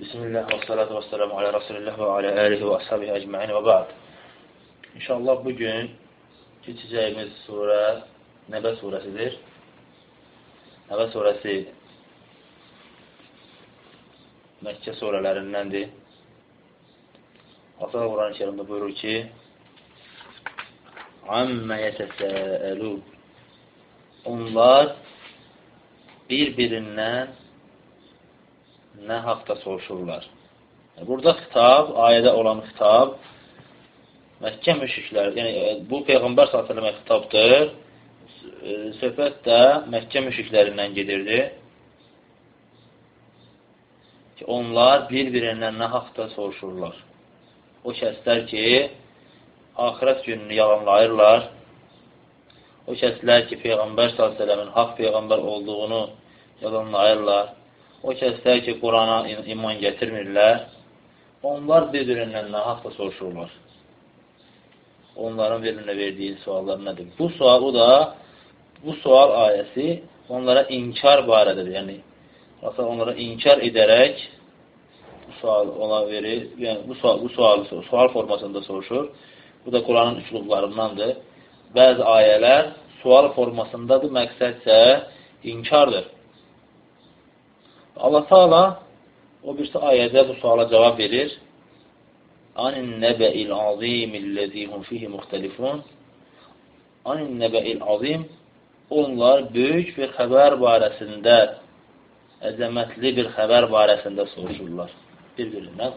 Bismillah və salatu və selamu alə Rasulillah və alə əlihi və əshabihi əcməin və ba'd. İnşallah bugün keçəcəyimiz surə Nəbə surəsidir. Nəbə surəsi Məkkə surələrindəndir. Allah Quran-ı Kerimdə buyurur ki: Amma yetesəəlun. Onlar bir-birindən nə haqda soruşurlar. Burada xitab, ayədə olan xitab Məkkə müşrikləri, yəni bu Peyğəmbər s.ə.və xitabdır. Söhbət də Məkkə müşriklərindən gedirdi. Ki, onlar bir-birindən nə haqda soruşurlar. O kəslər ki, axirət gününü yalanlayırlar. O kəslər ki, Peyğəmbər s.ə.v-in haqq Peyğəmbər olduğunu yalanlayırlar. O kəslər ki, Qurana iman gətirmirlər. Onlar bir-birindən nə haqda soruşurlar. Onların bir-birinə verdiyi suallar nədir? Bu sual ayəsi onlara inkar barədir. Yəni, onlara inkar edərək bu sual ona verir. Yəni, bu sual formasında soruşur. Bu da Quranın üslublarındandır. Bəzi ayələr sual formasındadır, məqsədsə inkardır. Allah Teala o birisi ayədə bu suala cavab verir. Anin nəbə'il azimillezî hum fihi muxtelifun. Anin nəbə'il azim. Onlar böyük bir xəbər barəsində, əzəmətli bir xəbər barəsində soruşurlar bir-birindən.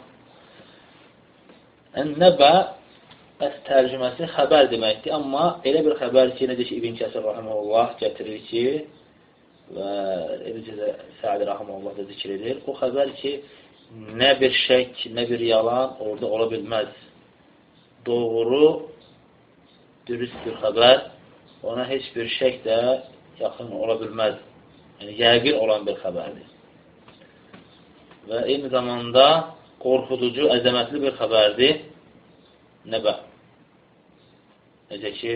Nəbə tərcüməsi xəbər deməkdir, amma elə bir xəbər ki, necə ki İbn Kəsir rahimehullah gətirir ki, və Ebn Səadi rahimehullah da zikr edir. O xəbər ki, nə bir şək, nə bir yalan orada ola bilməz. Doğru, dürüst bir xəbər, ona heç bir şək də yaxın ola bilməz. Yəni, yəqin olan bir xəbərdir. Və eyni zamanda qorxuducu, əzəmətli bir xəbərdir. Nəbə. Necə ki,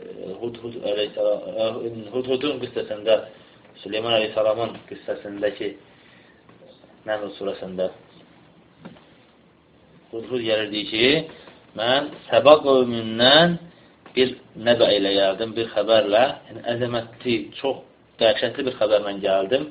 Hudhudun qıssəsində, Süleyman Aleyhisselamın qıssəsindəki Nəml surəsində Hudhud gəlirdi ki, mən Səba qövmündən bir nəbə ilə gəldim, bir xəbərlə, yəni əzəmətli, çox dəhşətli bir xəbərlə gəldim.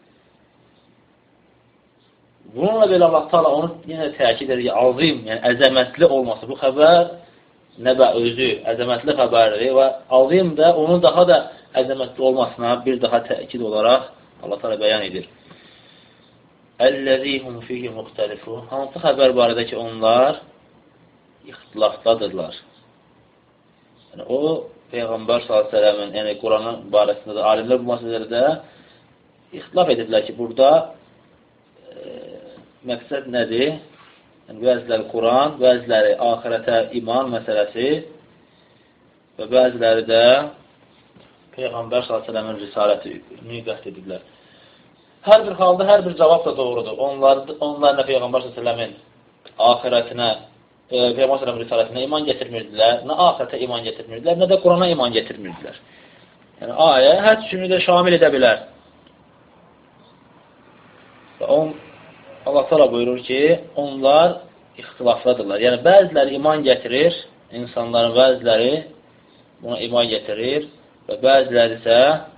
Bununla belə Allah Teala onu yenə təkid edir ki, azim, yəni əzəmətli olması bu xəbər, nəbə özü əzəmətli xəbərdir və azim də onun daha da əzəmətli olmasına bir daha təkid olaraq Allah Teala bəyan edir. Əl-ləzîhum fihi muxtelifun. Hansı xəbər barədə ki, onlar ixtilafdadırlar. Yəni, o, Peyğəmbər s.ə.v-in, yəni Quranın barəsində də, alimlər bu məsələlərdə ixtilaf ediblər ki, burada məqsəd nədir? Yəni, bəziləri Quran, bəziləri axirətə iman məsələsi və bəziləri də Peyğəmbər s.ə.v-in risalətini qət ediblər. Hər bir halda, hər bir cavab da doğrudur. Onlar nə Peyğəmbər s.ə.v-in axirətinə, Peyğəmbər s.ə.v-in risalətinə iman gətirmirdilər, nə axirətə iman gətirmirdilər, nə də Qurana iman gətirmirdilər. Yəni, ayə hər üçünü də şamil edə bilər. Və Allah Teala buyurur ki, onlar ixtilafdadırlar. Yəni, bəziləri iman gətirir, insanların bəziləri buna iman gətirir və bəziləri isə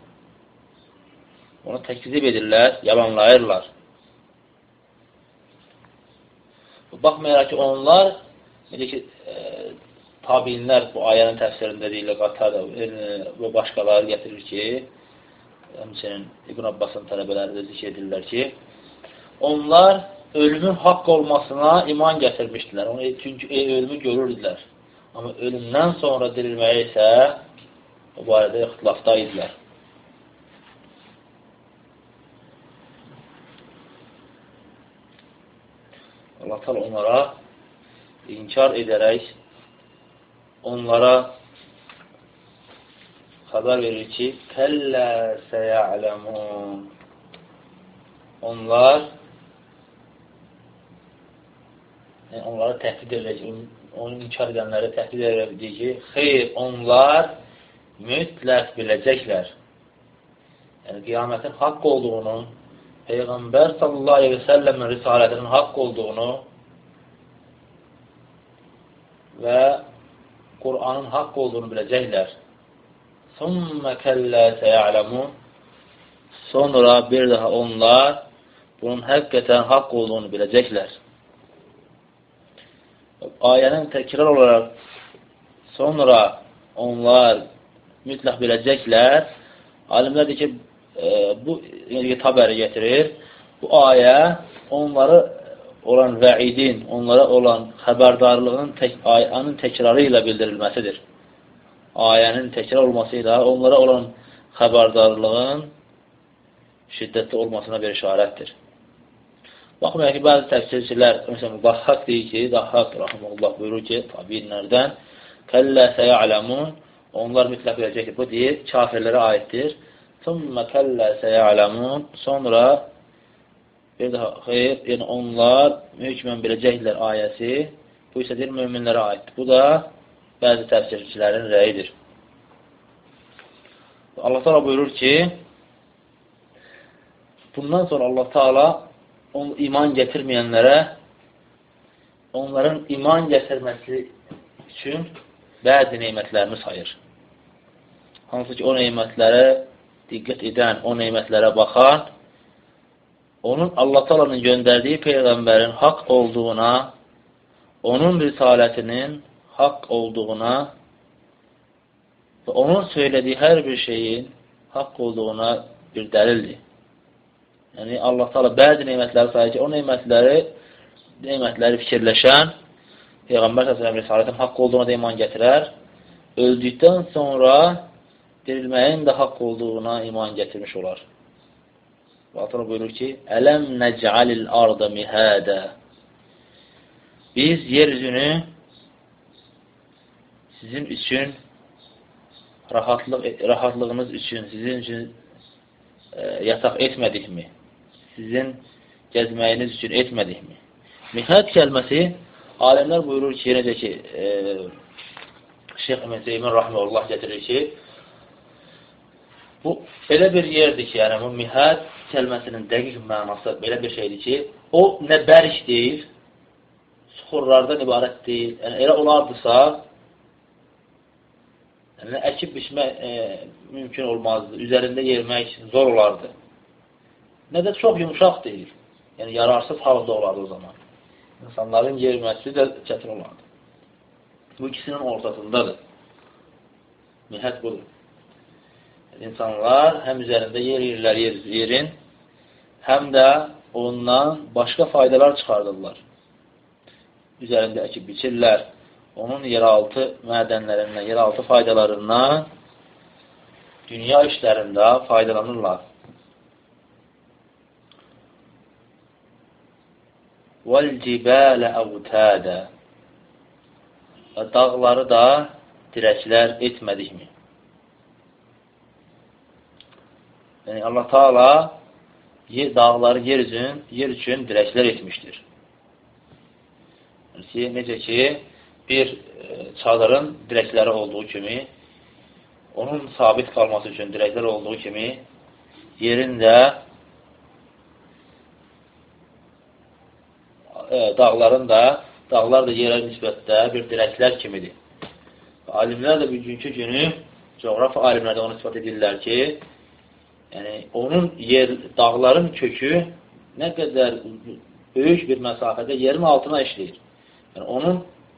onu təkzib edirlər, yalanlayırlar. Baxmayaraq ki, onlar, necə ki, tabiinlər bu ayənin təfsirində deyirlər, Qatada və başqaları gətirir ki, həmçinin İbn Abbasın tələbələri də zikr edirlər ki, onlar ölümün haqq olmasına iman gətirmişdilər. Çünki ölümü görürdülər. Amma ölümdən sonra dirilməyə isə o barədə ixtilafda idilər. Allah Teala onlara inkar edərək onlara xəbər verir ki, Kəllə səyələmun. Onlar onlara təhdid edəcək, onu inkar edənlərə təhdid edəcək ki, xeyr, onlar mütləq biləcəklər. Yəni, qiyamətin haqq olduğunu Peyğəmbər sallallahu aleyhi və səlləmin risalətinin haqq olduğunu və Qur'anın haqq olduğunu biləcəklər. Sümmə kəllə səyələmun. Sonra bir daha onlar bunun həqiqətən haqq olduğunu biləcəklər. Ayənin təkrar olaraq sonra onlar mütləq biləcəklər. Alimlər deyir ki, bu xəbəri gətirir. Bu ayə onları olan vəidin, onlara olan xəbərdarlığının ayənin təkrarı ilə bildirilməsidir. Ayənin təkrar olması ilə onlara olan xəbərdarlığın şiddətli olmasına bir işarətdir. Baxmayaq ki, bəzi təfsirçilər, məsələn, Dahhak deyir ki, Dahhak rahimehullah buyurur ki, tabiinlərdən kəllə səyələmun, onlar mütləq biləcəkdir. Bu deyir, kafirlərə aiddir. Sümmə kəllə səyələmun, sonra bir daha xeyr, yəni onlar hökmən biləcəklər ayəsi, bu isə deyir, möminlərə aiddir. Bu da bəzi təfsirçilərin rəyidir. Allah Teala buyurur ki, bundan sonra Allah Teala iman gətirməyənlərə onların iman gətirməsi üçün bəzi neymətlərini sayır. Hansı ki, o neymətlərə diqqət edən, o neymətlərə baxan, onun Allah Taala'nın göndərdiyi Peyğəmbərin haqq olduğuna, onun risalətinin haqq olduğuna və onun söylədiyi hər bir şeyin haqq olduğuna bir dəlildir. Yəni, Allah Teala bəzi neymətləri sayır ki, o neymətləri fikirləşən Peyğəmbər s.ə.v risalətin haqq olduğuna da iman gətirər. Öldükdən sonra dirilməyin də haqq olduğuna iman gətirmiş olar. Allah Teala buyurur ki, Ələm nəc'alil arda mihədə. Biz yeryüzünü sizin üçün rahatlığınız üçün, sizin üçün yataq etmədikmi? Sizin gəzməyiniz üçün etmədikmi? Mihəd kəlməsi, alimlər buyurur ki, necə ki, Şeyx Əmin Zeymin rahimehullah gətirir ki, bu elə bir yerdir ki, yəni bu mihəd kəlməsinin dəqiq mənası belə bir şeydir ki, o nə bərk deyil, suxurlardan ibarət deyil. Yəni, elə olardısa, yəni, əkib biçmək mümkün olmazdı. Üzərində yermək zor olardı. Nə də çox yumuşaq deyil. Yəni, yararsız halda olardı o zaman. İnsanların yerməsi də çətin olardı. Bu ikisinin ortasındadır. Mihəd budur. İnsanlar həm üzərində yerlər yerin, həm də ondan başqa faydalar çıxardırlar. Üzərində əkib biçirlər. Onun yeraltı mədənlərindən, yeraltı faydalarından dünya işlərində faydalanırlar. وَالْجِبَالَ أَوْتَادًا. Və dağları da dirəklər etmədikmi? Yəni, Allah Teala dağları yer üçün dirəklər etmişdir. Yəni, necə ki, bir çadırın dirəkləri olduğu kimi, onun sabit qalması üçün dirəklər olduğu kimi, yerin də dağlar da yerə nisbətdə bir dirəklər kimidir. Alimlər də bugünkü günü, coğrafi alimlər də onu ispat edirlər ki, yəni, onun dağların kökü nə qədər böyük bir məsafədə yerin altına işləyir. Yəni, onun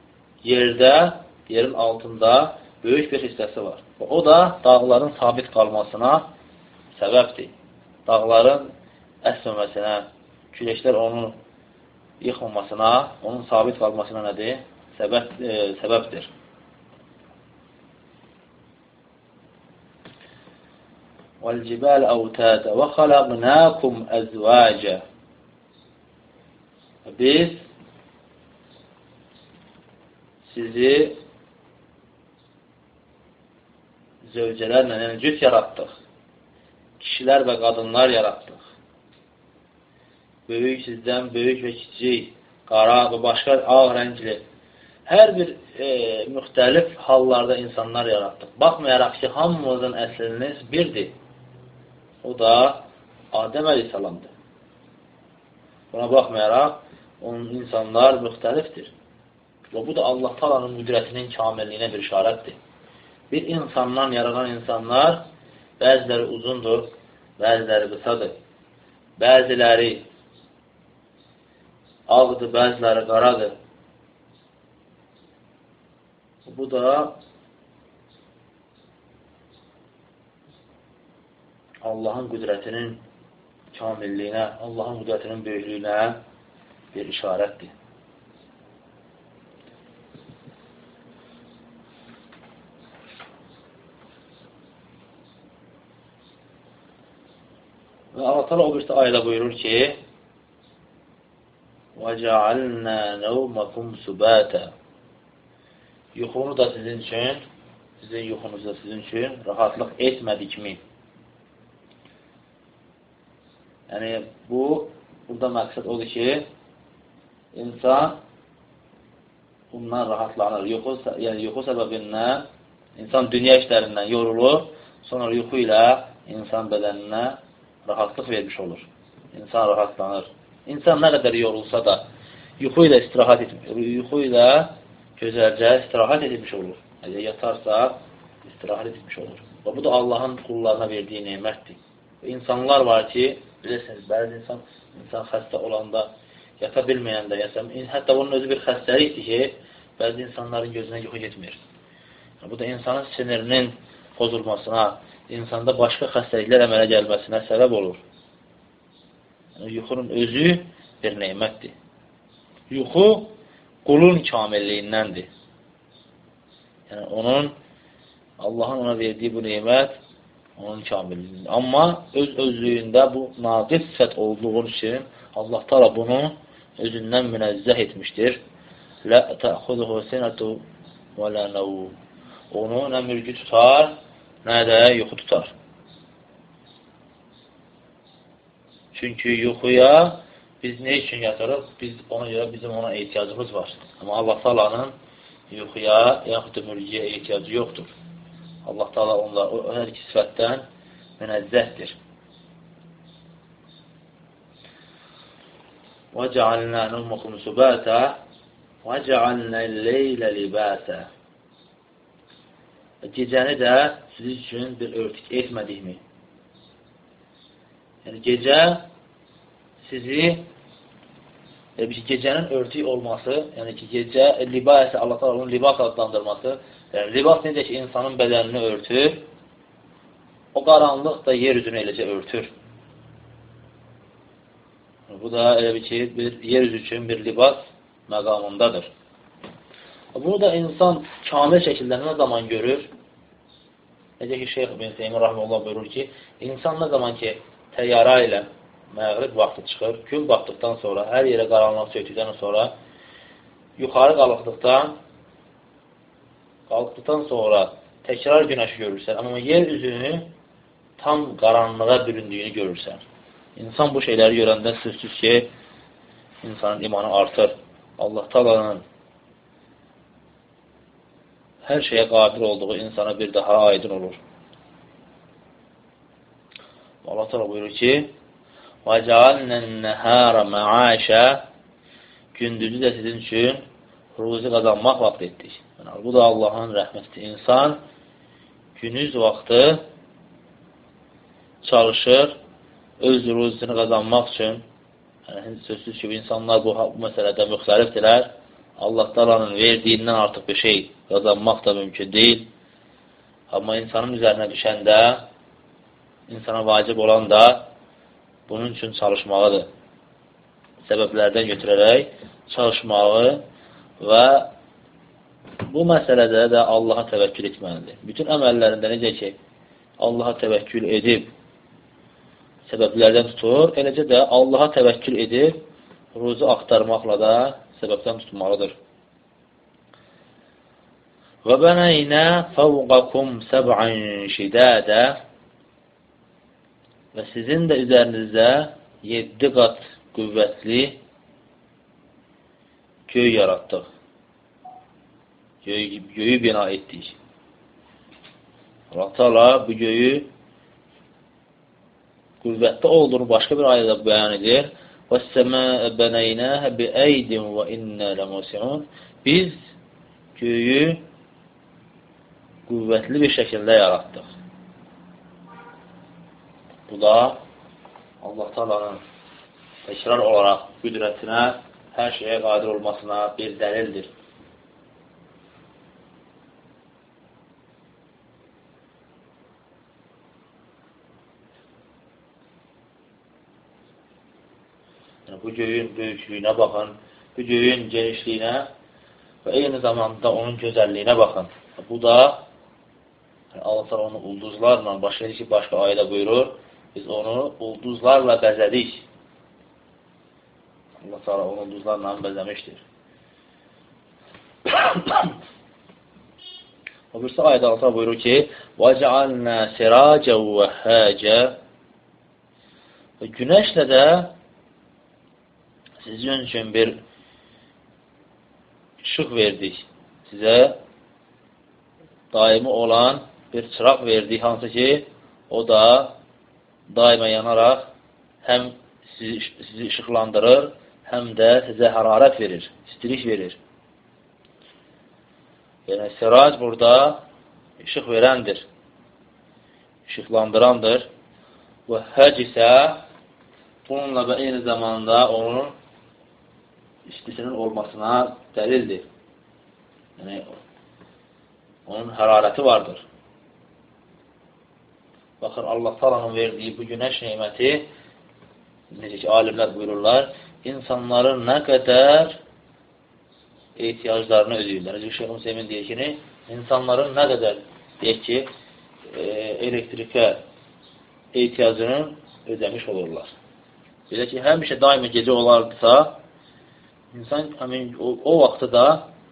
yerin altında böyük bir hissəsi var. O da dağların sabit qalmasına səbəbdir. Dağların əsməməsinə, küləklər onu yıxılmasına, onun sabit qalmasına nədir? Səbəbdir. وَالْجِبَالَ أَوْتَادًا وَخَلَقْنَاكُمْ أَزْوَاجًا. Biz sizi zövcələrlə, yəni cüt yaratdıq. Kişilər və qadınlar yaratdıq. Böyük sizdən, böyük və kiçik, qara və başqa ağ rəngli, hər bir müxtəlif hallarda insanlar yaratdıq. Baxmayaraq ki, hamımızın əsliniz birdir. O da Adəm əleyhissalamdır. Buna baxmayaraq, onun insanlar müxtəlifdir. Və bu da Allah Taala'nın qüdrətinin kamilliyinə bir işarətdir. Bir insandan yaradan insanlar bəziləri uzundur, bəziləri qısadır. Bəziləri ağdır, bəziləri qaradır. Bu da Allahın qüdrətinin kamilliyinə, Allahın qüdrətinin böyüklüyünə bir işarətdir. Və Allah Teala o birisi ayədə buyurur ki: وَجَعَلْنَا نَوْمَكُمْ سُبَاتًا Yuxunu da sizin üçün, sizin yuxunuzu da sizin üçün rahatlıq etmədikmi? Yəni, burada məqsəd odur ki, insan bundan rahatlanır. Yuxu səbəbindən insan dünya işlərindən yorulur, sonra yuxu ilə insan bədəninə rahatlıq vermiş olur. İnsan rahatlanır. İnsan nə qədər yorulsa da yuxu ilə gözəlcə istirahat edilmiş olur. Əgər yatarsa, istirahat edilmiş olur. Və bu da Allahın qullarına verdiyi nemətdir. İnsanlar var ki, bilirsiniz, bəzi insan xəstə olanda, yata bilməyəndə, hətta bunun özü bir xəstəlikdir ki, bəzi insanların gözünə yuxu getmir. Bu da insanın sinirinin pozulmasına, insanda başqa xəstəliklər əmələ gəlməsinə səbəb olur. Yəni, yuxunun özü bir nemətdir. Yuxu qulun kamilliyindəndir. Yəni, Allahın ona verdiyi bu nemət onun kamilliyindir. Amma öz-özlüyündə bu naqis sifət olduğu üçün Allah Teala bunu özündən münəzzəh etmişdir. Lə təxuduhu sinətu və lə nəvv Onu nə mürgü tutar, nə də yuxu tutar. Çünki yuxuya biz nə üçün yatırıq? Ona görə bizim ona ehtiyacımız var. Amma Allah Taala'nın yuxuya, yaxud da mürgüyə ehtiyacı yoxdur. Allah Taala onlar hər iki sifətdən münəzzəhdir. وَجَعَلْنَا نَوْمَكُمْ سُبَاتًا وَجَعَلْنَا اللَّيْلَ لِبَاسًا Gecəni də sizin üçün bir örtük etmədikmi? Yəni, gecə sizi gecənin örtük olması, yəni ki, gecə libas, Allah Taala onun libas adlandırması, yəni libas necə ki, insanın bədənini örtür, o qaranlıq da yer üzünü eləcə örtür. Bu da elə bir ki, yer üzü üçün bir libas məqamındadır. Bunu da insan kamil şəkildə nə zaman görür? Necə ki, Şeyx ibn Teymiyyə rahimehullah buyurur ki, insan nə zaman ki, təyyarə ilə məğrib vaxtı çıxır, gün batdıqdan sonra, hər yerə qaranlıq çöktükdən sonra, yuxarı qalxdıqdan sonra təkrar günəşi görürsən, amma yer üzünü tam qaranlığa büründüyünü görürsən. İnsan bu şeyləri görəndə sözsüz ki, insanın imanı artır. Allah Taala'nın hər şeyə qadir olduğu insana bir daha aydın olur. Allah Teala buyurur ki: وَجَعَلْنَا النَّهَارَ مَعَاشًا Gündüzü də sizin üçün ruzi qazanmaq vaxt etdik. Yəni, bu da Allahın rəhmətidir. İnsan günüz vaxtı çalışır, öz ruzisini qazanmaq üçün. Yəni, sözsüz ki, insanlar bu məsələdə müxtəlifdirlər. Allah Taala'nın verdiyindən artıq bir şey qazanmaq da mümkün deyil. Amma insanın üzərinə düşəndə, insana vacib olan da bunun üçün çalışmağıdır. Səbəblərdən götürərək çalışmağı və bu məsələdə də Allaha təvəkkül etməlidir. Bütün əməllərində necə ki, Allaha təvəkkül edib səbəblərdən tutur, eləcə də Allaha təvəkkül edib ruzu axtarmaqla da səbəbdən tutmalıdır. Və bənəynə fəvqəkum səb'ən şidədə və sizin də üzərinizdə 7 qat qüvvətli göy yaratdıq. Göyü bina etdik. Allah Teala bu göyü qüvvətli olduğunu başqa bir ayədə bəyan edir. وَالسَّمَاءَ بَنَيْنَاهَا بِأَيْدٍ وَإِنَّا لَمُوسِعُونَ Biz göyü qüvvətli bir şəkildə yaratdıq. Bu da Allah Taala'nın təkrar olaraq qüdrətinə, hər şeyə qadir olmasına bir dəlildir. Yəni, bu göyün böyüklüyünə baxın, bu göyün genişliyinə və eyni zamanda onun gözəlliyinə baxın. Bu da Allah Teala onu ulduzlarla, başqa ayda buyurur, biz onu ulduzlarla bəzədik. Allah Teala onu ulduzlarla bəzəmişdir. O birisi ayda Allah Teala buyurur ki, وَجَعَلْنَا سِرَاجًا وَهَّاجًا Və günəşlə də sizin üçün bir işıq verdik. Sizə daimi olan bir çıraq verdik, hansı ki, o da daima yanaraq həm sizi işıqlandırır, həm də sizə hərarət verir, istilik verir. Yəni, sirac burada işıq verəndir, işıqlandırandır. Və həc isə bununla və eyni zamanda onun istisinin olmasına dəlildir. Yəni, onun hərarəti vardır. Baxın, Allah Taala'nın verdiyi bu günəş neyməti, necə ki, alimlər buyururlar, insanların nə qədər ehtiyaclarını ödəyirlər. Necə ki, Şeyx Hüseymin deyir ki, insanların nə qədər, deyək ki, elektrikə ehtiyacını ödəmiş olurlar. Belə ki, həmişə daimi gecə olardısa, insan o vaxtı da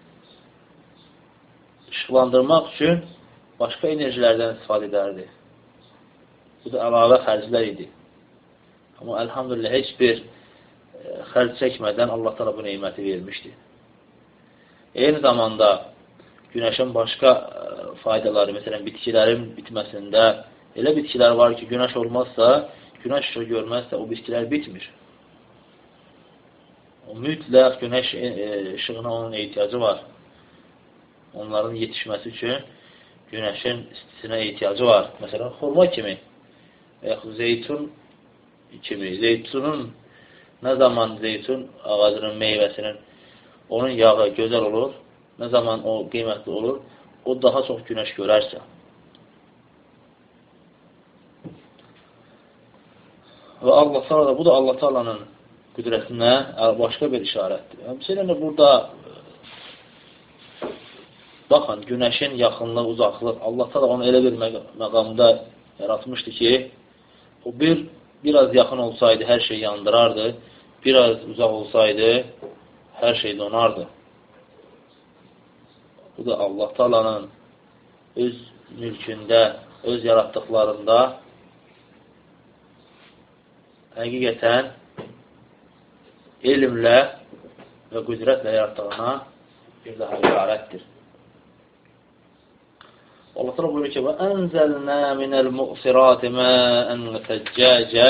işıqlandırmaq üçün başqa enerjilərdən istifadə edərdi. Bu da əlavə xərclər idi. Amma əlhamdülillah heç bir xərc çəkmədən Allah Teala bu neyməti vermişdi. Eyni zamanda günəşin başqa faydaları, məsələn, bitkilərin bitməsində elə bitkilər var ki, günəş olmazsa, günəş işığı görməzsə, o bitkilər bitmir. O mütləq günəş işığına onun ehtiyacı var. Onların yetişməsi üçün günəşin istisinə ehtiyacı var. Məsələn, xurma kimi, zeytun kimi. Zeytunun nə zaman zeytun ağacının meyvəsinin onun yağı gözəl olur, nə zaman o qiymətli olur, o daha çox günəş görərsə. Və Allah Teala da, bu da Allah Teala'nın qüdrətinə başqa bir işarətdir. Həmçinin burada baxın, günəşin yaxınlığı, uzaqlıq, Allah Teala onu elə bir məqamda yaratmışdı ki, o biraz yaxın olsaydı hər şey yandırardı, biraz uzaq olsaydı hər şey donardı. Bu da Allah Teala'nın öz mülkündə, öz yaratdıqlarında həqiqətən elmlə və qüdrətlə yaratdığına bir daha işarətdir. Allah Teala buyurur ki, وَأَنْزَلْنَا مِنَ الْمُؤْصِرَاتِ مَاءً ثَجَّاجًا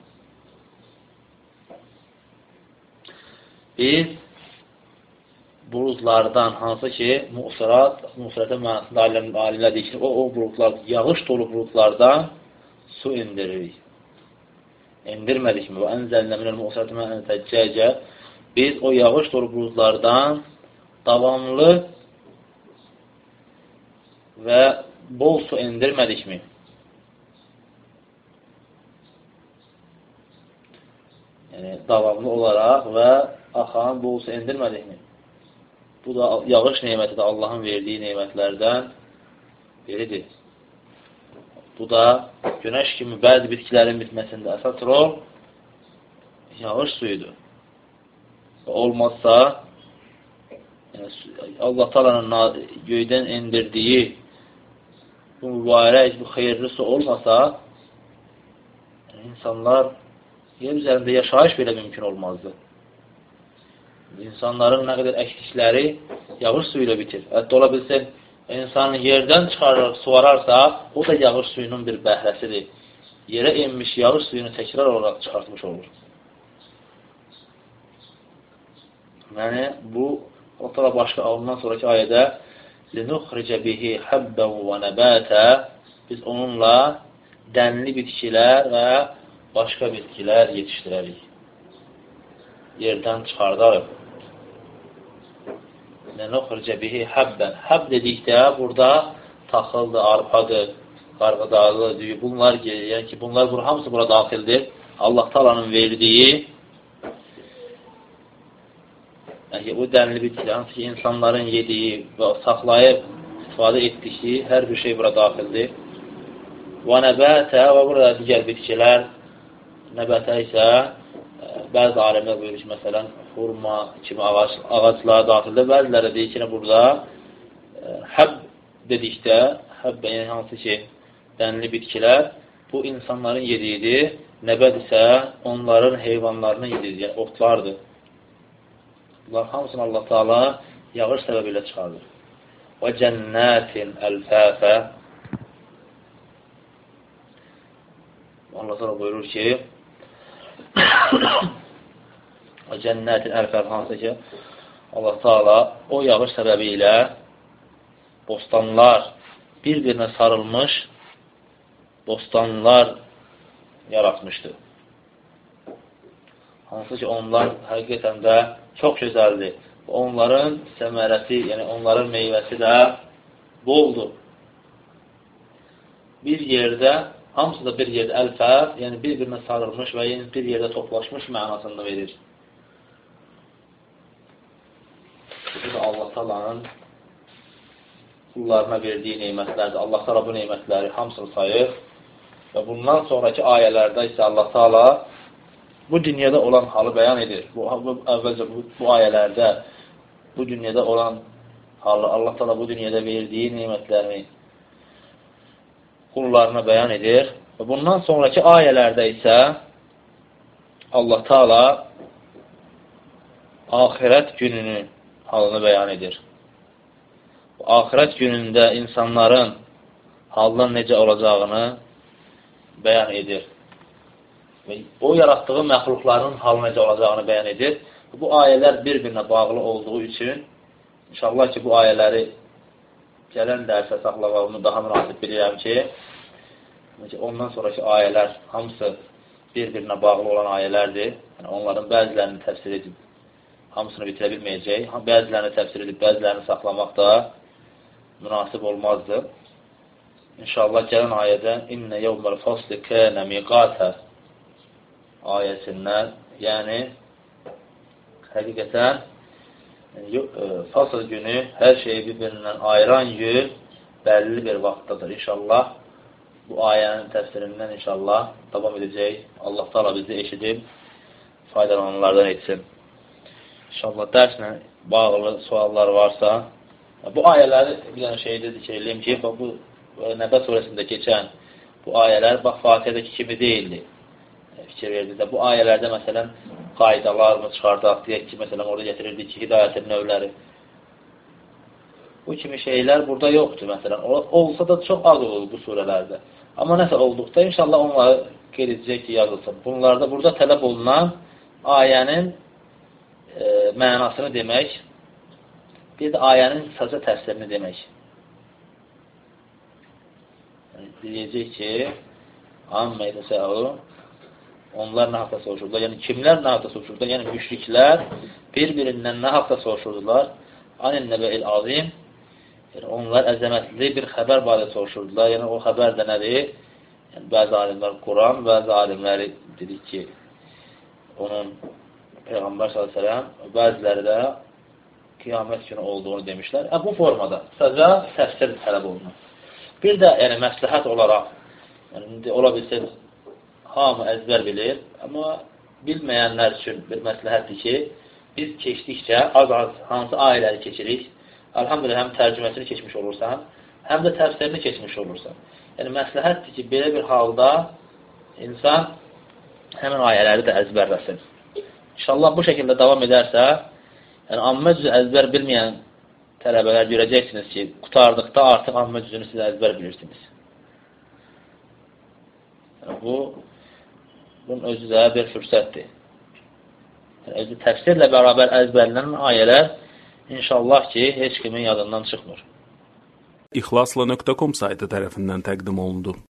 Biz buludlardan, hansı ki, muğsiratın mənasında alimlər deyir ki, o buludlar, yağış dolu buludlardan su indiririk. İndirmədik mi? وَأَنْزَلْنَا مِنَ الْمُؤْصِرَاتِ مَاءً ثَجَّاجًا Biz o yağış dolu buludlardan davamlı və bol su indirmədikmi? Yəni, davamlı olaraq və axan bol su indirmədikmi? Bu da yağış neyməti də Allahın verdiyi neymətlərdən biridir. Bu da günəş kimi bəzi bitkilərin bitməsində əsas rol yağış suyudur. Olmazsa, yəni, Allah Teala'nın göydən indirdiyi bu mübarək, bu xeyirli su olmasa, insanlar yer üzərində yaşayış belə mümkün olmazdı. İnsanların nə qədər əkdikləri yağış suyu ilə bitir. Hətta ola bilsin, insanı yerdən çıxararaq suvararsa, o da yağış suyunun bir bəhrəsidir. Yerə inmiş yağış suyunu təkrar olaraq çıxartmış olur. Yəni, bu, o başqa ondan sonraki ayədə لِنُخْرِجَ بِهِ حَبَّا وَنَبَاتَ biz onunla dənli bitkilər və başqa bitkilər yetişdirərik. Yerdən çıxardarıq. لِنُخْرِجَ بِهِ حَبَّا Həb dedikdə, burada taxıldır, arpadır, qarğıdalı, düyü, bunlar gelir. Yəni ki, bunlar hamısı bura daxildir. Allah Taala'nın verdiyi bu dənli bitkilər, hansı ki, insanların yediyi və saxlayıb istifadə etdikliyi hər bir şey bura daxildir. Və nəbətə və burada digər bitkilər, nəbətə isə bəzi alimlər buyurur ki, məsələn, hurma kimi ağaclar daxildir. Bəziləri deyir ki, burada həb dedikdə, həb yəni hansı ki, dənli bitkilər, bu insanların yediyidir. Nəbət isə onların heyvanlarının yediyidir, yəni otlardır. Bunlar hamısını Allah Teala yağış səbəbilə çıxardır. Və cənnətin əlfəfə Allah Teala buyurur ki və cənnətin əlfəfə hansı ki Allah Teala o yağış səbəbi ilə bostanlar bir-birinə sarılmış bostanlar yaratmışdır. Hansı ki onlar həqiqətən də çox gözəldir. Onların səmərəsi, yəni onların meyvəsi də boldur. Bir yerdə, hamısı da bir yerdə əlfəf, yəni bir-birinə sarılmış və yəni bir yerdə toplaşmış mənasını verir. Bu da Allah Taala'nın qullarına verdiyi neymətlərdir. Allah Taala bu neymətləri hamısını sayır və bundan sonraki ayələrdə isə Allah Taala bu dünyada olan halı bəyan edir. Əvvəlcə bu ayələrdə bu dünyada olan halı, Allah Taala bu dünyada verdiyi neymətlərini qullarına bəyan edir. Və bundan sonraki ayələrdə isə Allah Taala axirət gününü halını bəyan edir. Axirət günündə insanların haldan necə olacağını bəyan edir. Və o yaratdığı məxluqların halı necə olacağını bəyan edir. Bu ayələr bir-birinə bağlı olduğu üçün inşallah ki, bu ayələri gələn dərsə saxlamağımı daha münasib bilirəm ki, ondan sonraki ayələr hamısı bir-birinə bağlı olan ayələrdir. Yəni, onların bəzilərini təfsir edib, hamısını bitirə bilməyəcək. Bəzilərini təfsir edib, bəzilərini saxlamaq da münasib olmazdı. İnşallah gələn ayədən İnnə yevməl fasli kənə miqatə ayəsindən, yəni həqiqətən fasıl günü hər şeyi bir-birindən ayıran gün bəlli bir vaxtdadır. İnşallah bu ayənin təfsirindən inşallah davam edəcək. Allah Taala bizi eşidib faydalananlardan etsin. İnşallah dərslə bağlı suallar varsa, bu ayələri bir dənə şeydə deyiləm ki, bu Nəbə surəsində keçən bu ayələr bax Fatihədəki kimi deyildi. Fikir verdi də bu ayələrdə məsələn qaydalar mı çıxardaq, deyək ki, məsələn orada gətirirdik ki, hidayətin növləri. Bu kimi şeylər burada yoxdur məsələn. Olsa da çox az olur bu surələrdə. Amma nəsə olduqda inşallah onları qeyd edəcək ki, yazılsın. Bunlarda burada tələb olunan ayənin mənasını demək, bir də ayənin qısaca təfsirini demək. Yəni, deyəcək ki, Ammə yətəsəəlu onlar nə haqda soruşurdular? Yəni, kimlər nə haqda soruşurdular? Yəni, müşriklər bir-birindən nə haqda soruşurdular? Anin nəbəil azim. Yəni, onlar əzəmətli bir xəbər barədə soruşurdular. Yəni, o xəbər də nədir? Yəni, bəzi alimlər Quran, bəzi alimləri dedik ki, onun Peyğəmbər s.ə.v, bəziləri də qiyamət günü olduğunu demişlər. Bu formada qısaca təfsir tələb olunur. Bir də yəni, məsləhət olaraq, yəni, ola bilsin, hamı əzbər bilir, amma bilməyənlər üçün bir məsləhətdir ki, biz keçdikcə az-az hansı ayələri keçirik, elhamdülillah həm tərcüməsini keçmiş olursan, həm də təfsirini keçmiş olursan. Yəni, məsləhətdir ki, belə bir halda insan həmin ayələri də əzbərləsin. İnşallah bu şəkildə davam edərsə, yəni, ammə cüzü əzbər bilməyən tələbələr görəcəksiniz ki, qutardıqda artıq ammə cüzünü siz əzbər bilirsiniz. Yəni, bunun özü də bir fürsətdir. Təfsirlə bərabər əzbərlənən ayələr inşallah ki, heç kimin yadından çıxmır. İxlasla.com saytı tərəfindən təqdim olundu.